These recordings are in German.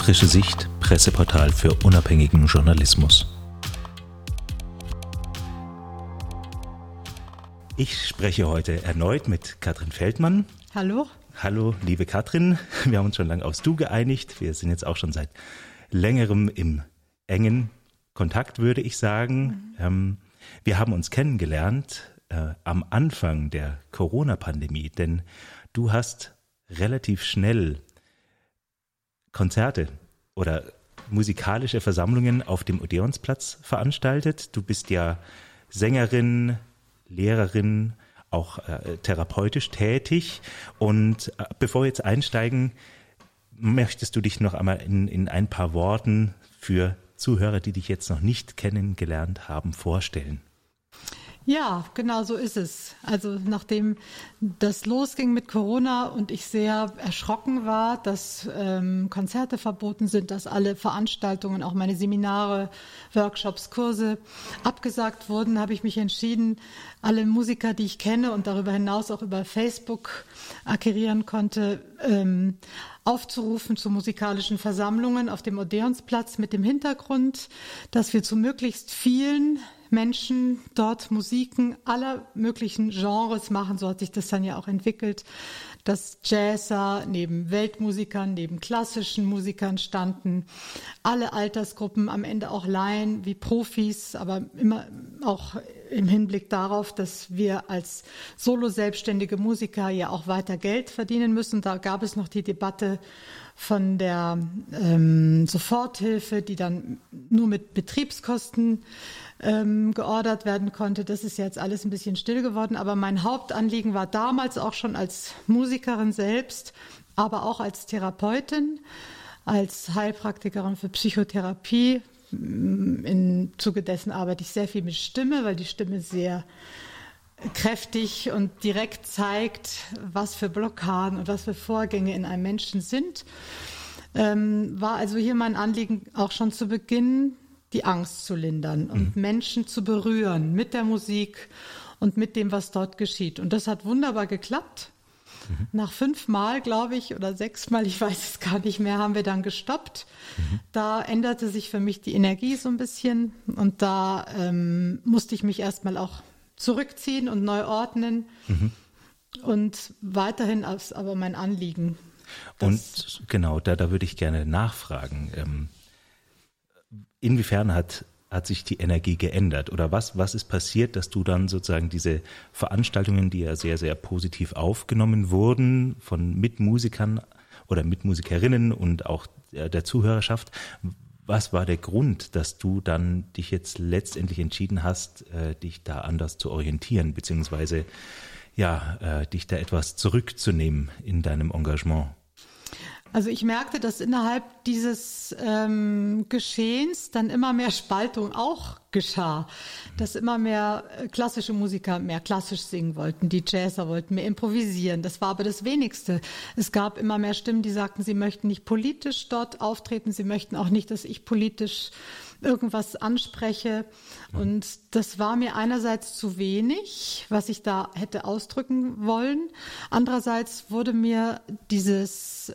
Frische Sicht, Presseportal für unabhängigen Journalismus. Ich spreche heute erneut mit Katrin Feldmann. Hallo. Hallo, liebe Katrin. Wir haben uns schon lange aufs Du geeinigt. Wir sind jetzt auch schon seit längerem im engen Kontakt, würde ich sagen. Wir haben uns kennengelernt am Anfang der Corona-Pandemie, denn du hast relativ schnell Konzerte oder musikalische Versammlungen auf dem Odeonsplatz veranstaltet. Du bist ja Sängerin, Lehrerin, auch therapeutisch tätig. Und bevor wir jetzt einsteigen, möchtest du dich noch einmal in ein paar Worten für Zuhörer, die dich jetzt noch nicht kennengelernt haben, vorstellen? Ja, genau so ist es. Also nachdem das losging mit Corona und ich sehr erschrocken war, dass Konzerte verboten sind, dass alle Veranstaltungen, auch meine Seminare, Workshops, Kurse abgesagt wurden, habe ich mich entschieden, alle Musiker, die ich kenne und darüber hinaus auch über Facebook akquirieren konnte, aufzurufen zu musikalischen Versammlungen auf dem Odeonsplatz mit dem Hintergrund, dass wir zu möglichst vielen Menschen dort Musiken aller möglichen Genres machen. So hat sich das dann ja auch entwickelt, dass Jazzer neben Weltmusikern, neben klassischen Musikern standen, alle Altersgruppen, am Ende auch Laien wie Profis, aber immer auch im Hinblick darauf, dass wir als solo-selbstständige Musiker ja auch weiter Geld verdienen müssen. Da gab es noch die Debatte von der Soforthilfe, die dann nur mit Betriebskosten geordert werden konnte. Das ist jetzt alles ein bisschen still geworden, aber mein Hauptanliegen war damals auch schon als Musikerin selbst, aber auch als Therapeutin, als Heilpraktikerin für Psychotherapie. Im Zuge dessen arbeite ich sehr viel mit Stimme, weil die Stimme sehr kräftig und direkt zeigt, was für Blockaden und was für Vorgänge in einem Menschen sind. War also hier mein Anliegen auch schon zu Beginn, die Angst zu lindern und Menschen zu berühren mit der Musik und mit dem, was dort geschieht. Und das hat wunderbar geklappt. Nach 5 Mal, glaube ich, oder 6 Mal, ich weiß es gar nicht mehr, haben wir dann gestoppt. Da änderte sich für mich die Energie so ein bisschen und da musste ich mich erstmal auch zurückziehen und neu ordnen. Und weiterhin ist aber mein Anliegen. Und genau, da würde ich gerne nachfragen. Inwiefern hat sich die Energie geändert oder was ist passiert, dass du dann sozusagen diese Veranstaltungen, die ja sehr, sehr positiv aufgenommen wurden von Mitmusikern oder Mitmusikerinnen und auch der Zuhörerschaft, was war der Grund, dass du dann dich jetzt letztendlich entschieden hast, dich da anders zu orientieren, beziehungsweise dich da etwas zurückzunehmen in deinem Engagement? Also ich merkte, dass innerhalb dieses Geschehens dann immer mehr Spaltung auch geschah, dass immer mehr klassische Musiker mehr klassisch singen wollten, die Jazzer wollten mehr improvisieren. Das war aber das Wenigste. Es gab immer mehr Stimmen, die sagten, sie möchten nicht politisch dort auftreten, sie möchten auch nicht, dass ich politisch irgendwas anspreche. Und das war mir einerseits zu wenig, was ich da hätte ausdrücken wollen. Andererseits wurde mir diese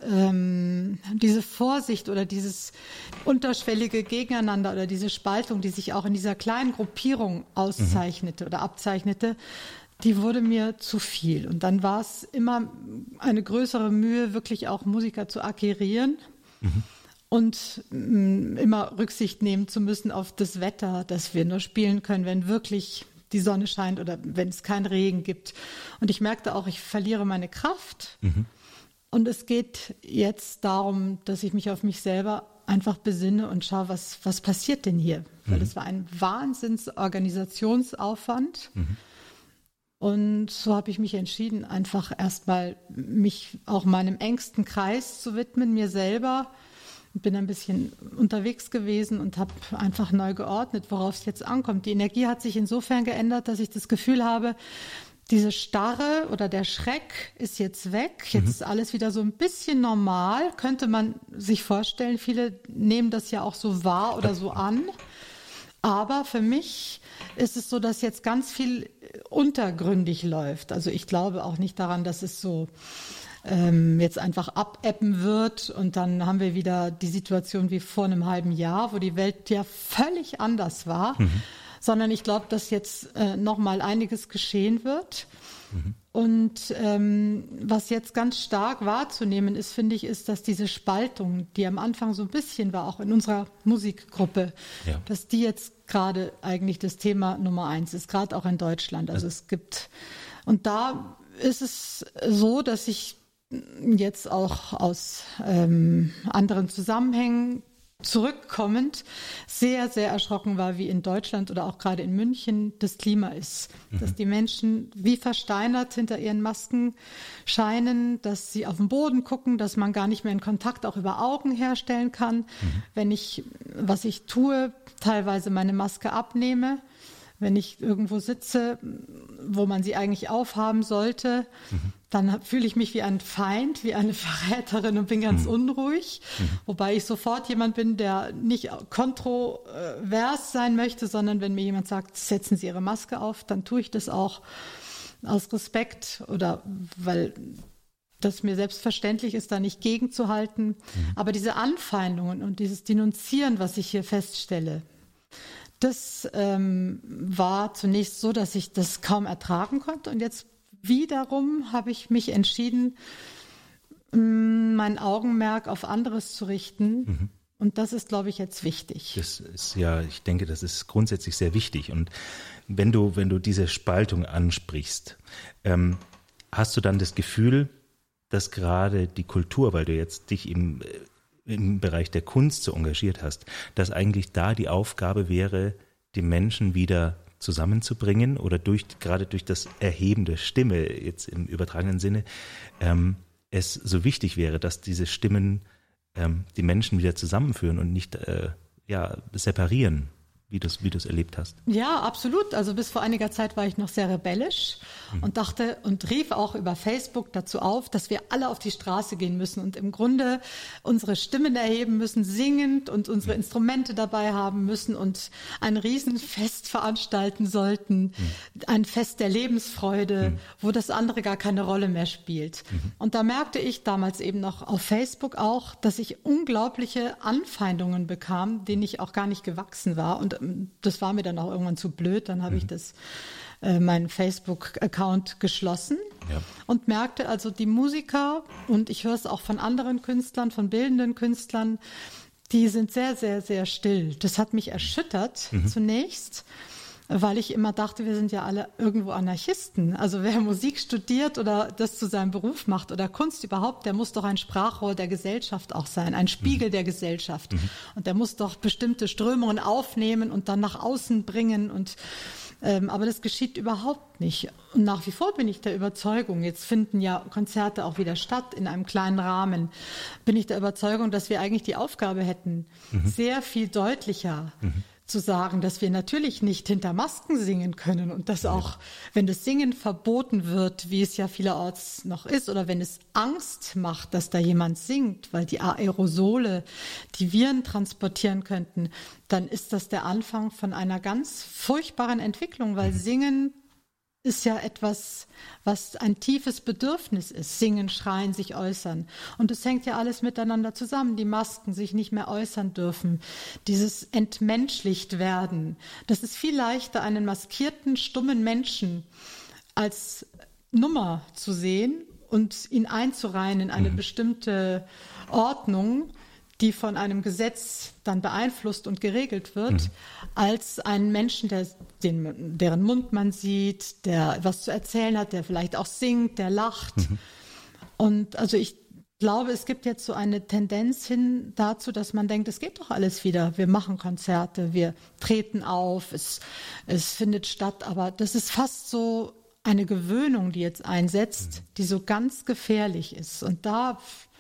Vorsicht oder dieses unterschwellige Gegeneinander oder diese Spaltung, die sich auch in dieser kleinen Gruppierung auszeichnete oder abzeichnete, die wurde mir zu viel. Und dann war es immer eine größere Mühe, wirklich auch Musiker zu akquirieren. Und immer Rücksicht nehmen zu müssen auf das Wetter, dass wir nur spielen können, wenn wirklich die Sonne scheint oder wenn es keinen Regen gibt. Und ich merkte auch, ich verliere meine Kraft. Und es geht jetzt darum, dass ich mich auf mich selber einfach besinne und schaue, was passiert denn hier? Weil es war ein Wahnsinnsorganisationsaufwand. Und so habe ich mich entschieden, einfach erstmal mich auch meinem engsten Kreis zu widmen, mir selber. Bin ein bisschen unterwegs gewesen und habe einfach neu geordnet, worauf es jetzt ankommt. Die Energie hat sich insofern geändert, dass ich das Gefühl habe, diese Starre oder der Schreck ist jetzt weg. Jetzt ist alles wieder so ein bisschen normal, könnte man sich vorstellen. Viele nehmen das ja auch so wahr oder so an. Aber für mich ist es so, dass jetzt ganz viel untergründig läuft. Also ich glaube auch nicht daran, dass es so jetzt einfach abebben wird und dann haben wir wieder die Situation wie vor einem halben Jahr, wo die Welt ja völlig anders war, sondern ich glaube, dass jetzt noch mal einiges geschehen wird. Und was jetzt ganz stark wahrzunehmen ist, finde ich, ist, dass diese Spaltung, die am Anfang so ein bisschen war, auch in unserer Musikgruppe, dass die jetzt gerade eigentlich das Thema Nummer 1 ist, gerade auch in Deutschland. Also es gibt, und da ist es so, dass ich jetzt auch aus anderen Zusammenhängen zurückkommend sehr, sehr erschrocken war, wie in Deutschland oder auch gerade in München das Klima ist. Dass die Menschen wie versteinert hinter ihren Masken scheinen, dass sie auf den Boden gucken, dass man gar nicht mehr einen Kontakt auch über Augen herstellen kann. Wenn ich, was ich tue, teilweise meine Maske abnehme, wenn ich irgendwo sitze, wo man sie eigentlich aufhaben sollte, dann fühle ich mich wie ein Feind, wie eine Verräterin und bin ganz unruhig. Wobei ich sofort jemand bin, der nicht kontrovers sein möchte, sondern wenn mir jemand sagt, setzen Sie Ihre Maske auf, dann tue ich das auch aus Respekt oder weil das mir selbstverständlich ist, da nicht gegenzuhalten. Aber diese Anfeindungen und dieses Denunzieren, was ich hier feststelle, das war zunächst so, dass ich das kaum ertragen konnte. Und jetzt wiederum habe ich mich entschieden, mein Augenmerk auf anderes zu richten. Und das ist, glaube ich, jetzt wichtig. Das ist ja, ich denke, das ist grundsätzlich sehr wichtig. Und wenn du diese Spaltung ansprichst, hast du dann das Gefühl, dass gerade die Kultur, weil du jetzt dich im Bereich der Kunst so engagiert hast, dass eigentlich da die Aufgabe wäre, die Menschen wieder zusammenzubringen oder gerade durch das Erheben der Stimme, jetzt im übertragenen Sinne, es so wichtig wäre, dass diese Stimmen die Menschen wieder zusammenführen und nicht separieren, wie du es erlebt hast. Ja, absolut. Also bis vor einiger Zeit war ich noch sehr rebellisch und dachte und rief auch über Facebook dazu auf, dass wir alle auf die Straße gehen müssen und im Grunde unsere Stimmen erheben müssen, singend und unsere Instrumente dabei haben müssen und ein Riesenfest veranstalten sollten, ein Fest der Lebensfreude, wo das andere gar keine Rolle mehr spielt. Und da merkte ich damals eben noch auf Facebook auch, dass ich unglaubliche Anfeindungen bekam, denen ich auch gar nicht gewachsen war. Und das war mir dann auch irgendwann zu blöd. Dann habe ich meinen Facebook-Account geschlossen und merkte also, die Musiker, und ich höre es auch von anderen Künstlern, von bildenden Künstlern, die sind sehr, sehr, sehr still. Das hat mich erschüttert zunächst, weil ich immer dachte, wir sind ja alle irgendwo Anarchisten. Also wer Musik studiert oder das zu seinem Beruf macht oder Kunst überhaupt, der muss doch ein Sprachrohr der Gesellschaft auch sein, ein Spiegel der Gesellschaft. Und der muss doch bestimmte Strömungen aufnehmen und dann nach außen bringen. Aber das geschieht überhaupt nicht. Und nach wie vor bin ich der Überzeugung, jetzt finden ja Konzerte auch wieder statt in einem kleinen Rahmen, bin ich der Überzeugung, dass wir eigentlich die Aufgabe hätten, sehr viel deutlicher zu sagen, dass wir natürlich nicht hinter Masken singen können und dass auch, wenn das Singen verboten wird, wie es ja vielerorts noch ist, oder wenn es Angst macht, dass da jemand singt, weil die Aerosole die Viren transportieren könnten, dann ist das der Anfang von einer ganz furchtbaren Entwicklung, weil Singen ist ja etwas, was ein tiefes Bedürfnis ist. Singen, schreien, sich äußern. Und es hängt ja alles miteinander zusammen. Die Masken sich nicht mehr äußern dürfen. Dieses entmenschlicht werden. Das ist viel leichter, einen maskierten, stummen Menschen als Nummer zu sehen und ihn einzureihen in eine bestimmte Ordnung, die von einem Gesetz dann beeinflusst und geregelt wird, als einen Menschen, deren Mund man sieht, der was zu erzählen hat, der vielleicht auch singt, der lacht. Und also ich glaube, es gibt jetzt so eine Tendenz hin dazu, dass man denkt, es geht doch alles wieder. Wir machen Konzerte, wir treten auf, es findet statt. Aber das ist fast so eine Gewöhnung, die jetzt einsetzt, die so ganz gefährlich ist. Und da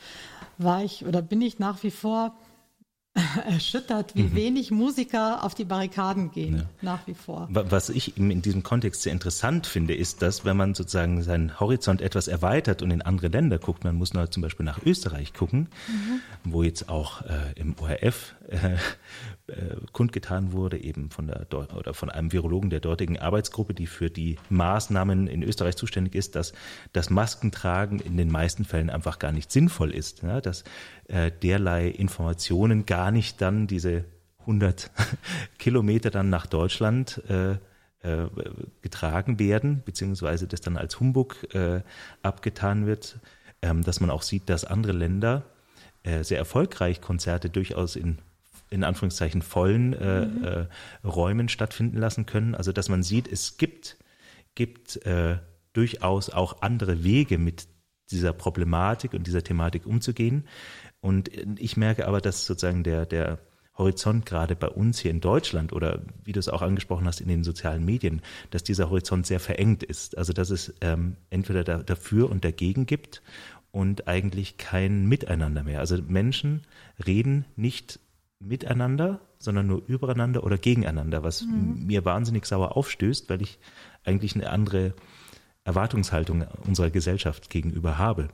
bin ich nach wie vor erschüttert, wie wenig Musiker auf die Barrikaden gehen, nach wie vor. Was ich in diesem Kontext sehr interessant finde, ist, dass wenn man sozusagen seinen Horizont etwas erweitert und in andere Länder guckt, man muss zum Beispiel nach Österreich gucken, wo jetzt auch im ORF kundgetan wurde, eben von einem Virologen der dortigen Arbeitsgruppe, die für die Maßnahmen in Österreich zuständig ist, dass das Maskentragen in den meisten Fällen einfach gar nicht sinnvoll ist, ja, dass derlei Informationen gar nicht dann diese 100 Kilometer dann nach Deutschland getragen werden, beziehungsweise das dann als Humbug abgetan wird, dass man auch sieht, dass andere Länder sehr erfolgreich Konzerte durchaus in Anführungszeichen vollen Räumen stattfinden lassen können. Also dass man sieht, es gibt durchaus auch andere Wege, mit dieser Problematik und dieser Thematik umzugehen. Und ich merke aber, dass sozusagen der Horizont gerade bei uns hier in Deutschland oder wie du es auch angesprochen hast in den sozialen Medien, dass dieser Horizont sehr verengt ist. Also dass es entweder dafür und dagegen gibt und eigentlich kein Miteinander mehr. Also Menschen reden nicht miteinander, sondern nur übereinander oder gegeneinander, was mir wahnsinnig sauer aufstößt, weil ich eigentlich eine andere Erwartungshaltung unserer Gesellschaft gegenüber habe.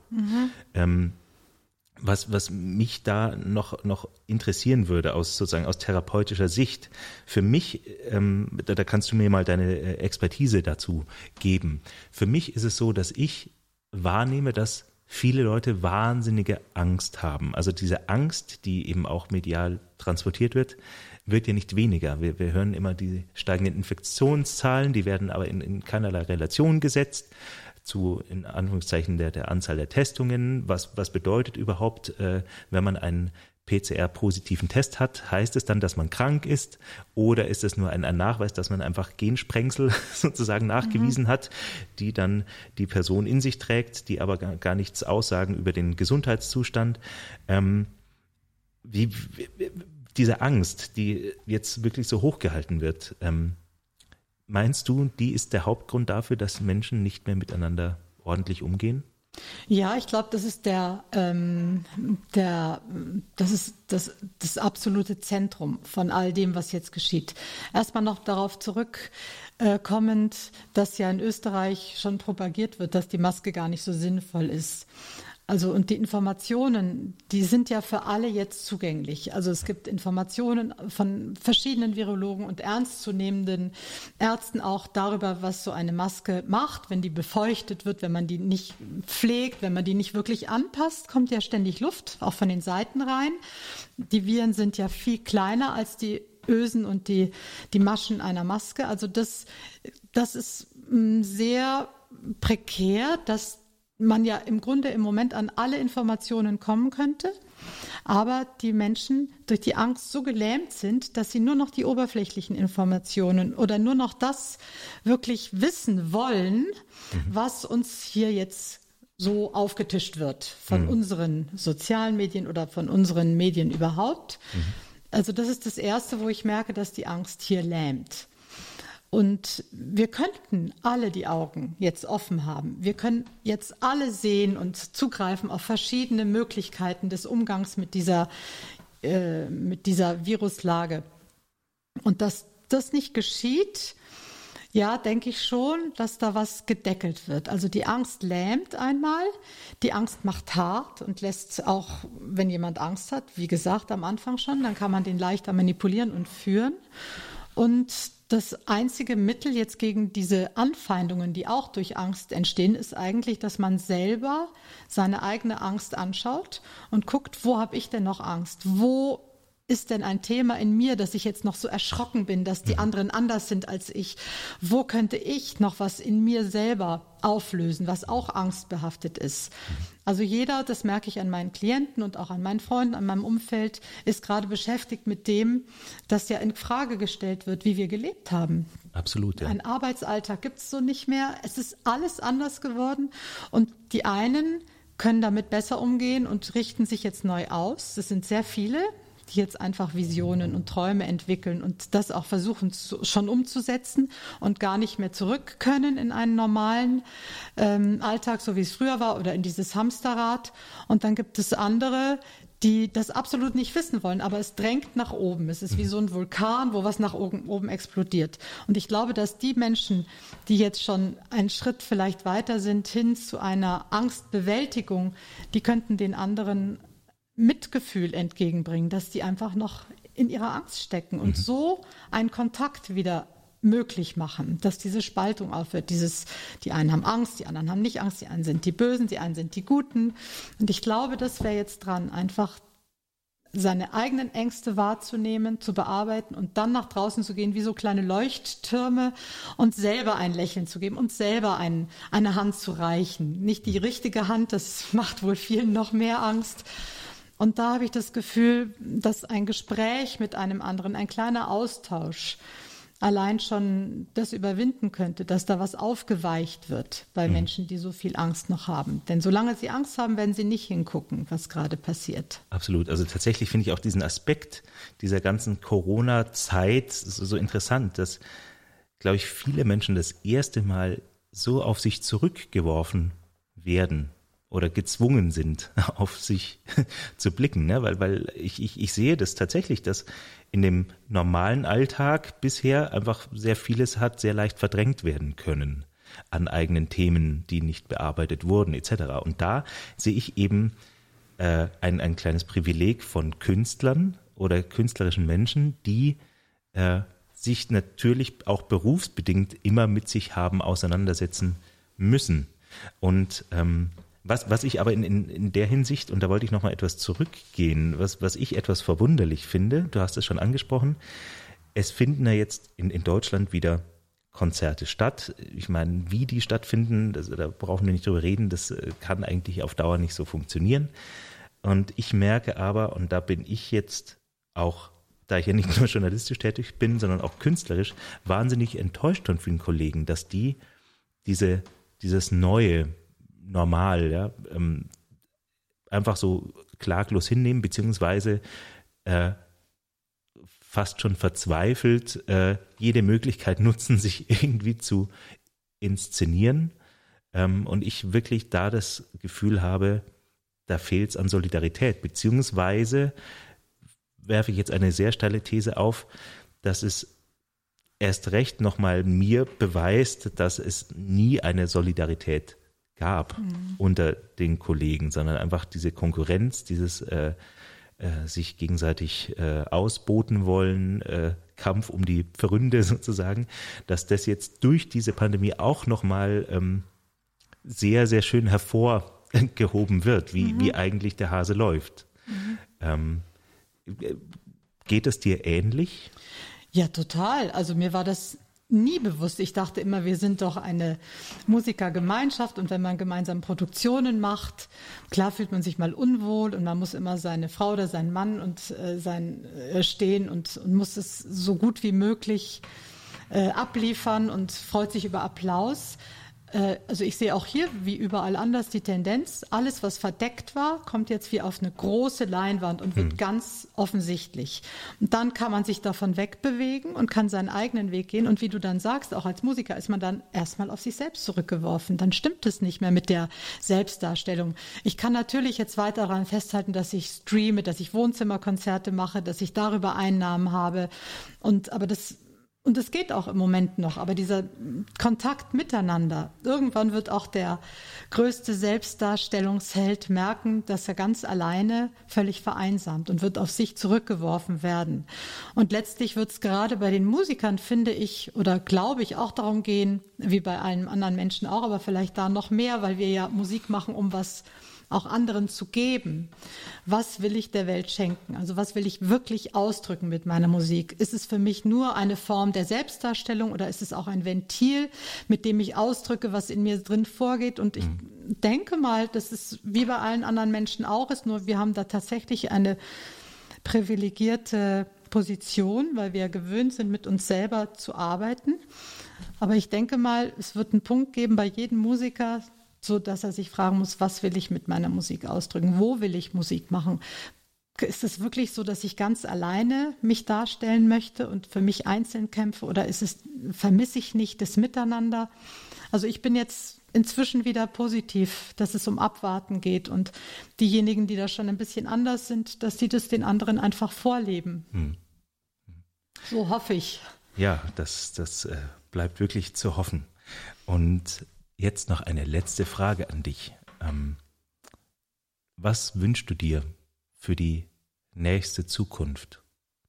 Was mich da noch interessieren würde, sozusagen aus therapeutischer Sicht, für mich, da kannst du mir mal deine Expertise dazu geben. Für mich ist es so, dass ich wahrnehme, dass viele Leute wahnsinnige Angst haben. Also diese Angst, die eben auch medial transportiert wird ja nicht weniger. Wir hören immer die steigenden Infektionszahlen, die werden aber in keinerlei Relation gesetzt zu, in Anführungszeichen, der Anzahl der Testungen. Was bedeutet überhaupt, wenn man einen PCR-positiven Test hat, heißt es dann, dass man krank ist, oder ist es nur ein Nachweis, dass man einfach Gensprengsel sozusagen nachgewiesen hat, die dann die Person in sich trägt, die aber gar nichts aussagen über den Gesundheitszustand. Diese Angst, die jetzt wirklich so hochgehalten wird, meinst du, die ist der Hauptgrund dafür, dass Menschen nicht mehr miteinander ordentlich umgehen? Ja, ich glaube, das ist das ist das absolute Zentrum von all dem, was jetzt geschieht. Erstmal noch darauf zurückkommend, dass ja in Österreich schon propagiert wird, dass die Maske gar nicht so sinnvoll ist. Also und die Informationen, die sind ja für alle jetzt zugänglich. Also es gibt Informationen von verschiedenen Virologen und ernstzunehmenden Ärzten auch darüber, was so eine Maske macht, wenn die befeuchtet wird, wenn man die nicht pflegt, wenn man die nicht wirklich anpasst, kommt ja ständig Luft, auch von den Seiten rein. Die Viren sind ja viel kleiner als die Ösen und die Maschen einer Maske. Also das ist sehr prekär, dass man ja im Grunde im Moment an alle Informationen kommen könnte, aber die Menschen durch die Angst so gelähmt sind, dass sie nur noch die oberflächlichen Informationen oder nur noch das wirklich wissen wollen, was uns hier jetzt so aufgetischt wird von unseren sozialen Medien oder von unseren Medien überhaupt. Also das ist das Erste, wo ich merke, dass die Angst hier lähmt. Und wir könnten alle die Augen jetzt offen haben. Wir können jetzt alle sehen und zugreifen auf verschiedene Möglichkeiten des Umgangs mit dieser Viruslage. Und dass das nicht geschieht, ja, denke ich schon, dass da was gedeckelt wird. Also die Angst lähmt einmal, die Angst macht hart und lässt auch, wenn jemand Angst hat, wie gesagt am Anfang schon, dann kann man den leichter manipulieren und führen. Und das einzige Mittel jetzt gegen diese Anfeindungen, die auch durch Angst entstehen, ist eigentlich, dass man selber seine eigene Angst anschaut und guckt, wo habe ich denn noch Angst? Wo ist denn ein Thema in mir, dass ich jetzt noch so erschrocken bin, dass die anderen anders sind als ich? Wo könnte ich noch was in mir selber auflösen, was auch angstbehaftet ist? Also jeder, das merke ich an meinen Klienten und auch an meinen Freunden, an meinem Umfeld, ist gerade beschäftigt mit dem, dass ja in Frage gestellt wird, wie wir gelebt haben. Absolut, ja. Ein Arbeitsalltag gibt es so nicht mehr. Es ist alles anders geworden. Und die einen können damit besser umgehen und richten sich jetzt neu aus. Das sind sehr viele, die jetzt einfach Visionen und Träume entwickeln und das auch versuchen schon umzusetzen und gar nicht mehr zurück können in einen normalen Alltag, so wie es früher war, oder in dieses Hamsterrad. Und dann gibt es andere, die das absolut nicht wissen wollen, aber es drängt nach oben. Es ist wie so ein Vulkan, wo was nach oben explodiert. Und ich glaube, dass die Menschen, die jetzt schon einen Schritt vielleicht weiter sind hin zu einer Angstbewältigung, die könnten den anderen Mitgefühl entgegenbringen, dass die einfach noch in ihrer Angst stecken und so einen Kontakt wieder möglich machen, dass diese Spaltung aufhört. Die einen haben Angst, die anderen haben nicht Angst, die einen sind die Bösen, die einen sind die Guten. Und ich glaube, das wäre jetzt dran, einfach seine eigenen Ängste wahrzunehmen, zu bearbeiten und dann nach draußen zu gehen wie so kleine Leuchttürme und selber ein Lächeln zu geben und selber eine Hand zu reichen. Nicht die richtige Hand, das macht wohl vielen noch mehr Angst. Und da habe ich das Gefühl, dass ein Gespräch mit einem anderen, ein kleiner Austausch allein schon das überwinden könnte, dass da was aufgeweicht wird bei Menschen, die so viel Angst noch haben. Denn solange sie Angst haben, werden sie nicht hingucken, was gerade passiert. Absolut. Also tatsächlich finde ich auch diesen Aspekt dieser ganzen Corona-Zeit so interessant, dass, glaube ich, viele Menschen das erste Mal so auf sich zurückgeworfen werden oder gezwungen sind, auf sich zu blicken, ne? Weil ich sehe das tatsächlich, dass in dem normalen Alltag bisher einfach sehr vieles hat sehr leicht verdrängt werden können an eigenen Themen, die nicht bearbeitet wurden etc. Und da sehe ich eben ein kleines Privileg von Künstlern oder künstlerischen Menschen, die sich natürlich auch berufsbedingt immer mit sich haben auseinandersetzen müssen. Und was ich aber in der Hinsicht, und da wollte ich nochmal etwas zurückgehen, was ich etwas verwunderlich finde, du hast es schon angesprochen, es finden ja jetzt in Deutschland wieder Konzerte statt. Ich meine, wie die stattfinden, da brauchen wir nicht drüber reden, das kann eigentlich auf Dauer nicht so funktionieren. Und ich merke aber, und da bin ich jetzt auch, da ich ja nicht nur journalistisch tätig bin, sondern auch künstlerisch, wahnsinnig enttäuscht von vielen Kollegen, dass die dieses neue Normal, ja, einfach so klaglos hinnehmen, beziehungsweise fast schon verzweifelt jede Möglichkeit nutzen, sich irgendwie zu inszenieren. Und ich wirklich da das Gefühl habe, da fehlt es an Solidarität, beziehungsweise werfe ich jetzt eine sehr steile These auf, dass es erst recht nochmal mir beweist, dass es nie eine Solidarität gab unter den Kollegen, sondern einfach diese Konkurrenz, dieses sich gegenseitig ausboten wollen, Kampf um die Pfründe sozusagen, dass das jetzt durch diese Pandemie auch nochmal sehr, sehr schön hervorgehoben wird, wie eigentlich der Hase läuft. Geht es dir ähnlich? Ja, total. Also mir war das nie bewusst. Ich dachte immer, wir sind doch eine Musikergemeinschaft und wenn man gemeinsam Produktionen macht, klar fühlt man sich mal unwohl und man muss immer seine Frau oder seinen Mann und stehen und muss es so gut wie möglich abliefern und freut sich über Applaus. Also ich sehe auch hier, wie überall anders, die Tendenz, alles, was verdeckt war, kommt jetzt wie auf eine große Leinwand und wird ganz offensichtlich. Und dann kann man sich davon wegbewegen und kann seinen eigenen Weg gehen. Und wie du dann sagst, auch als Musiker ist man dann erstmal auf sich selbst zurückgeworfen. Dann stimmt es nicht mehr mit der Selbstdarstellung. Ich kann natürlich jetzt weiter daran festhalten, dass ich streame, dass ich Wohnzimmerkonzerte mache, dass ich darüber Einnahmen habe. Aber das geht auch im Moment noch, aber dieser Kontakt miteinander, irgendwann wird auch der größte Selbstdarstellungsheld merken, dass er ganz alleine völlig vereinsamt und wird auf sich zurückgeworfen werden. Und letztlich wird es gerade bei den Musikern, finde ich, oder glaube ich, auch darum gehen, wie bei allen anderen Menschen auch, aber vielleicht da noch mehr, weil wir ja Musik machen, um was auch anderen zu geben. Was will ich der Welt schenken? Also was will ich wirklich ausdrücken mit meiner Musik? Ist es für mich nur eine Form der Selbstdarstellung oder ist es auch ein Ventil, mit dem ich ausdrücke, was in mir drin vorgeht? Und ich denke mal, dass es wie bei allen anderen Menschen auch ist, nur wir haben da tatsächlich eine privilegierte Position, weil wir gewöhnt sind, mit uns selber zu arbeiten. Aber ich denke mal, es wird einen Punkt geben bei jedem Musiker, so dass er sich fragen muss, was will ich mit meiner Musik ausdrücken? Wo will ich Musik machen? Ist es wirklich so, dass ich ganz alleine mich darstellen möchte und für mich einzeln kämpfe? Oder vermisse ich nicht das Miteinander? Also ich bin jetzt inzwischen wieder positiv, dass es um Abwarten geht und diejenigen, die da schon ein bisschen anders sind, dass die das den anderen einfach vorleben. So hoffe ich. Ja, das bleibt wirklich zu hoffen. Und jetzt noch eine letzte Frage an dich. Was wünschst du dir für die nächste Zukunft?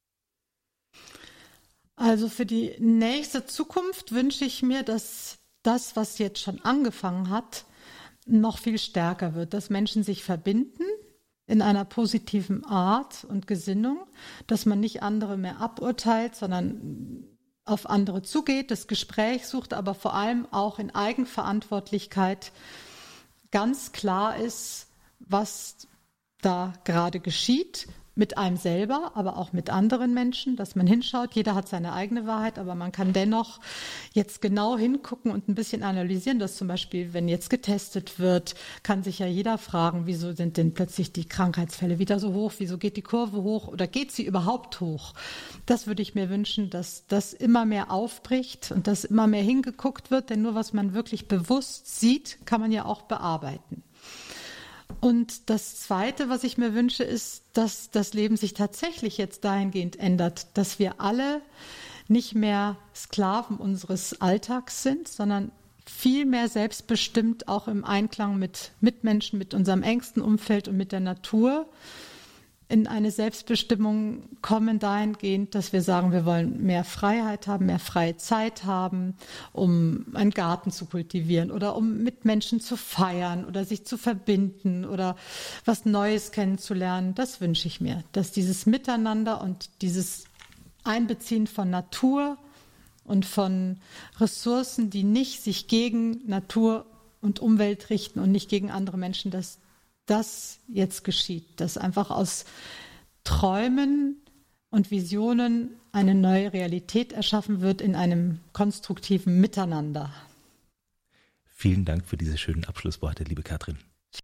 Also für die nächste Zukunft wünsche ich mir, dass das, was jetzt schon angefangen hat, noch viel stärker wird, dass Menschen sich verbinden in einer positiven Art und Gesinnung, dass man nicht andere mehr aburteilt, sondern auf andere zugeht, das Gespräch sucht, aber vor allem auch in Eigenverantwortlichkeit ganz klar ist, was da gerade geschieht, mit einem selber, aber auch mit anderen Menschen, dass man hinschaut. Jeder hat seine eigene Wahrheit, aber man kann dennoch jetzt genau hingucken und ein bisschen analysieren, dass zum Beispiel, wenn jetzt getestet wird, kann sich ja jeder fragen, wieso sind denn plötzlich die Krankheitsfälle wieder so hoch, wieso geht die Kurve hoch oder geht sie überhaupt hoch? Das würde ich mir wünschen, dass das immer mehr aufbricht und dass immer mehr hingeguckt wird, denn nur was man wirklich bewusst sieht, kann man ja auch bearbeiten. Und das Zweite, was ich mir wünsche, ist, dass das Leben sich tatsächlich jetzt dahingehend ändert, dass wir alle nicht mehr Sklaven unseres Alltags sind, sondern viel mehr selbstbestimmt auch im Einklang mit Mitmenschen, mit unserem engsten Umfeld und mit der Natur in eine Selbstbestimmung kommen dahingehend, dass wir sagen, wir wollen mehr Freiheit haben, mehr freie Zeit haben, um einen Garten zu kultivieren oder um mit Menschen zu feiern oder sich zu verbinden oder was Neues kennenzulernen. Das wünsche ich mir, dass dieses Miteinander und dieses Einbeziehen von Natur und von Ressourcen, die nicht sich gegen Natur und Umwelt richten und nicht gegen andere Menschen, dass das jetzt geschieht, dass einfach aus Träumen und Visionen eine neue Realität erschaffen wird in einem konstruktiven Miteinander. Vielen Dank für diese schönen Abschlussworte, liebe Katrin.